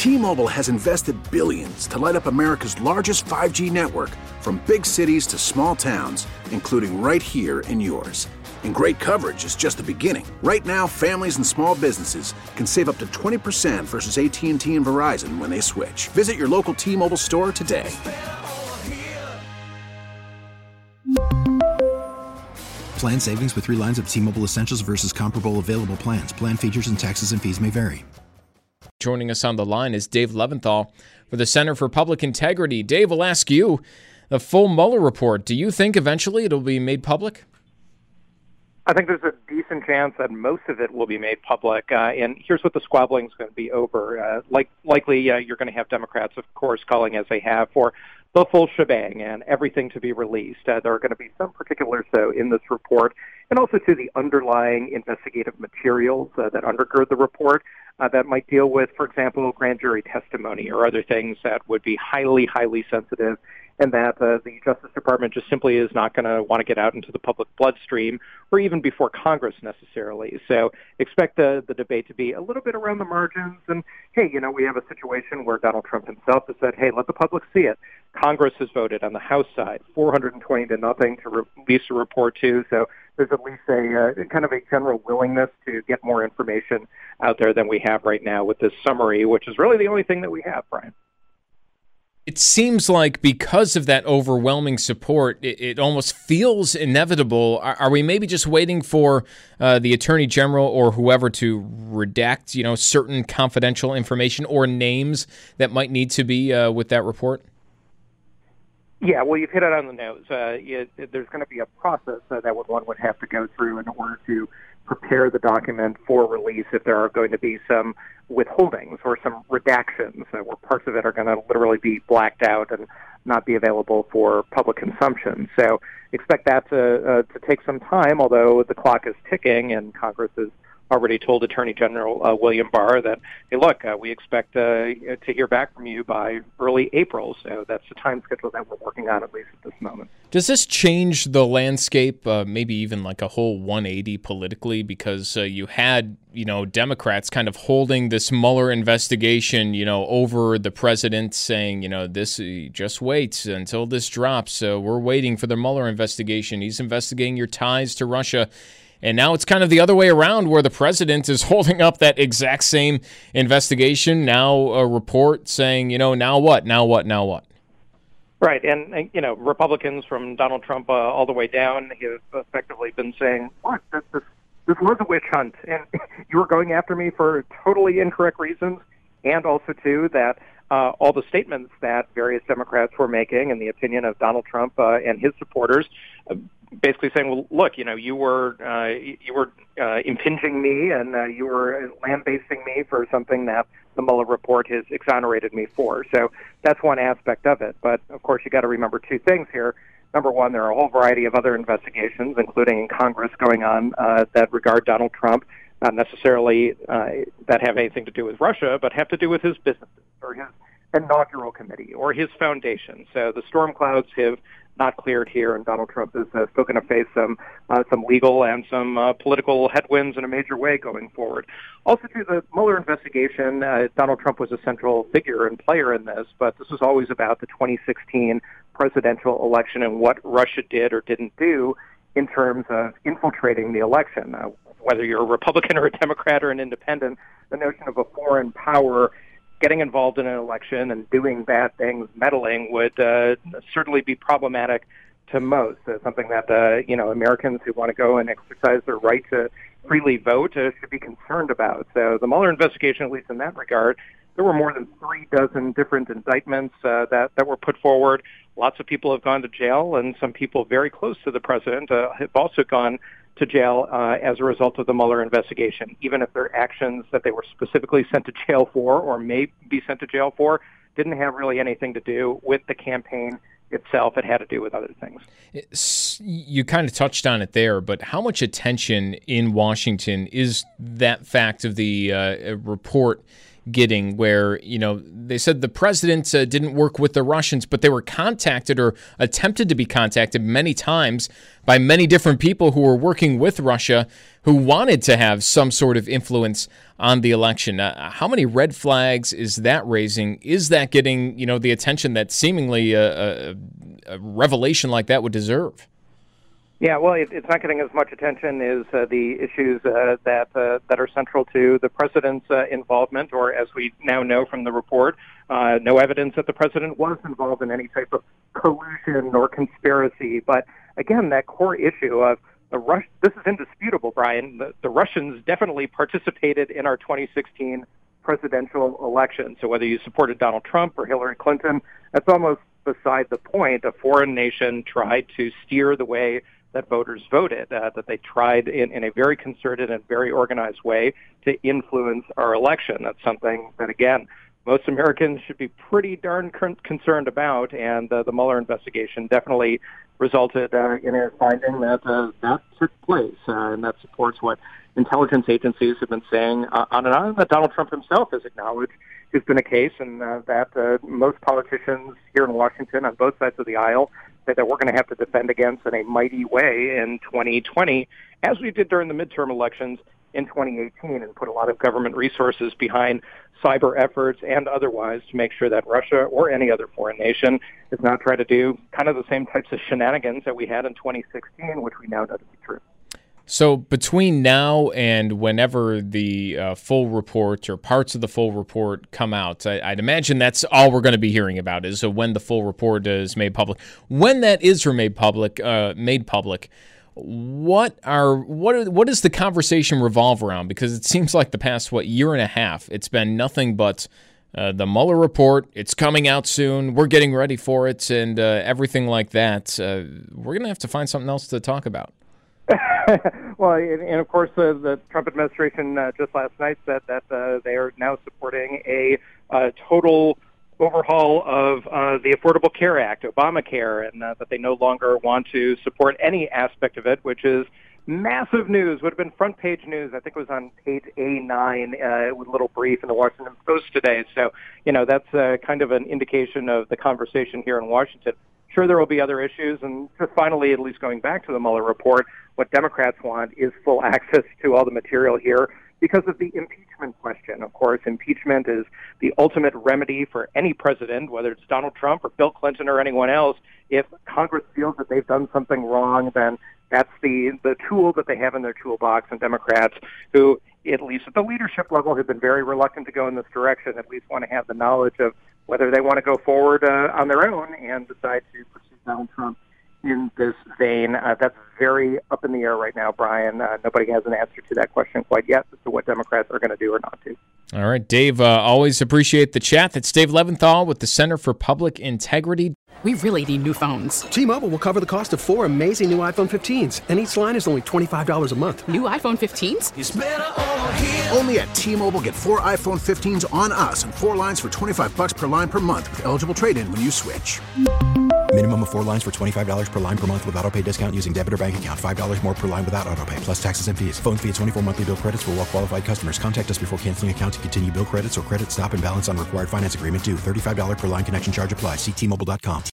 T-Mobile has invested billions to light up America's largest 5G network, from big cities to small towns, including right here in yours. And great coverage is just the beginning. Right now, families and small businesses can save up to 20% versus AT&T and Verizon when they switch. Visit your local T-Mobile store today. Plan savings with 3 lines of T-Mobile Essentials versus comparable available plans. Plan features and taxes and fees may vary. Joining us on the line is Dave Leventhal for the Center for Public Integrity. Dave, we'll ask you, the full Mueller report, do you think eventually it'll be made public? I think there's a decent chance that most of it will be made public, and here's what the squabbling is going to be over. Likely, you're going to have Democrats, of course, calling as they have for the full shebang and everything to be released. There are going to be some particulars, though, in this report, and also to the underlying investigative materials that undergird the report that might deal with, for example, grand jury testimony or other things that would be highly, highly sensitive, and that the Justice Department just simply is not going to want to get out into the public bloodstream or even before Congress necessarily. So expect the debate to be a little bit around the margins. And, hey, we have a situation where Donald Trump himself has said, hey, let the public see it. Congress has voted on the House side 420-0 to release a report too. So there's at least a kind of a general willingness to get more information out there than we have right now with this summary, which is really the only thing that we have, Brian. It seems like because of that overwhelming support, it almost feels inevitable. Are we maybe just waiting for the Attorney General or whoever to redact, certain confidential information or names that might need to be with that report? Yeah, well, you've hit it on the nose. There's going to be a process that one would have to go through in order to prepare the document for release if there are going to be some withholdings or some redactions where parts of it are going to literally be blacked out and not be available for public consumption. So expect that to take some time, although the clock is ticking and Congress is already told Attorney General William Barr that, hey, look, we expect to hear back from you by early April. So that's the time schedule that we're working on, at least at this moment. Does this change the landscape, maybe even like a whole 180 politically? Because you had, Democrats kind of holding this Mueller investigation, over the president saying, this, just wait until this drops. We're waiting for the Mueller investigation. He's investigating your ties to Russia. And now it's kind of the other way around where the president is holding up that exact same investigation. Now a report saying, now what? Right. And Republicans from Donald Trump all the way down have effectively been saying, look, this was a witch hunt. And you were going after me for totally incorrect reasons. And also, too, that all the statements that various Democrats were making in the opinion of Donald Trump and his supporters, basically saying, well, look, you were impinging me and you were lambasting me for something that the Mueller report has exonerated me for. So that's one aspect of it. But, of course, you got to remember two things here. Number one, there are a whole variety of other investigations, including in Congress, going on that regard Donald Trump, not necessarily that have anything to do with Russia, but have to do with his businesses or his inaugural committee or his foundation. So the storm clouds have not cleared here, and Donald Trump is still going to face some legal and some political headwinds in a major way going forward. Also, to the Mueller investigation, Donald Trump was a central figure and player in this, but this was always about the 2016 presidential election and what Russia did or didn't do in terms of infiltrating the election. Whether you're a Republican or a Democrat or an independent, the notion of a foreign power getting involved in an election and doing bad things, meddling, would certainly be problematic to most. Something that Americans who want to go and exercise their right to freely vote should be concerned about. So the Mueller investigation, at least in that regard, there were more than 36 different indictments that were put forward. Lots of people have gone to jail, and some people very close to the president have also gone to jail as a result of the Mueller investigation, even if their actions that they were specifically sent to jail for or may be sent to jail for didn't have really anything to do with the campaign itself. It had to do with other things. You kind of touched on it there, but how much attention in Washington is that fact of the report getting where, they said the president didn't work with the Russians, but they were contacted or attempted to be contacted many times by many different people who were working with Russia who wanted to have some sort of influence on the election. How many red flags is that raising? Is that getting, the attention that seemingly a revelation like that would deserve? Yeah, well, it's not getting as much attention as the issues that are central to the president's involvement, or as we now know from the report, no evidence that the president was involved in any type of collusion or conspiracy. But again, that core issue of this is indisputable, Brian. The Russians definitely participated in our 2016 presidential election. So whether you supported Donald Trump or Hillary Clinton, that's almost beside the point. A foreign nation tried to steer the way that voters voted, that they tried in a very concerted and very organized way to influence our election. That's something that, again, most Americans should be pretty darn concerned about, and the Mueller investigation definitely resulted in a finding that that took place, and that supports what intelligence agencies have been saying on and on, that Donald Trump himself has acknowledged has been a case, and that most politicians here in Washington on both sides of the aisle that we're going to have to defend against in a mighty way in 2020, as we did during the midterm elections in 2018, and put a lot of government resources behind cyber efforts and otherwise to make sure that Russia or any other foreign nation does not try to do kind of the same types of shenanigans that we had in 2016, which we now know to be true. So between now and whenever the full report or parts of the full report come out, I'd imagine that's all we're going to be hearing about is when the full report is made public. When that is made public, what does the conversation revolve around? Because it seems like the past year and a half, it's been nothing but the Mueller report. It's coming out soon. We're getting ready for it, and everything like that. We're going to have to find something else to talk about. Well, and of course, the Trump administration just last night said that they are now supporting a total overhaul of the Affordable Care Act, Obamacare, and that they no longer want to support any aspect of it, which is massive news. Would have been front page news. I think it was on page A9 with a little brief in the Washington Post today. So, that's kind of an indication of the conversation here in Washington. Sure, there will be other issues, and just finally, at least going back to the Mueller report, what Democrats want is full access to all the material here because of the impeachment question. Of course, impeachment is the ultimate remedy for any president, whether it's Donald Trump or Bill Clinton or anyone else. If Congress feels that they've done something wrong, then that's the tool that they have in their toolbox, and Democrats who, at least at the leadership level, have been very reluctant to go in this direction, at least want to have the knowledge of whether they want to go forward on their own and decide to pursue Donald Trump in this vein. That's very up in the air right now, Brian. Nobody has an answer to that question quite yet as to what Democrats are going to do or not do. All right, Dave, always appreciate the chat. That's Dave Leventhal with the Center for Public Integrity. We really need new phones. T-Mobile will cover the cost of 4 amazing new iPhone 15s, and each line is only $25 a month. New iPhone 15s? It's better over here. Only at T-Mobile, get 4 iPhone 15s on us and 4 lines for $25 per line per month with eligible trade-in when you switch. Minimum of 4 lines for $25 per line per month with autopay discount using debit or bank account. $5 more per line without autopay, plus taxes and fees. Phone fee at 24 monthly bill credits for well-qualified customers. Contact us before canceling account to continue bill credits or credit stop and balance on required finance agreement due. $35 per line connection charge applies. See T-Mobile.com.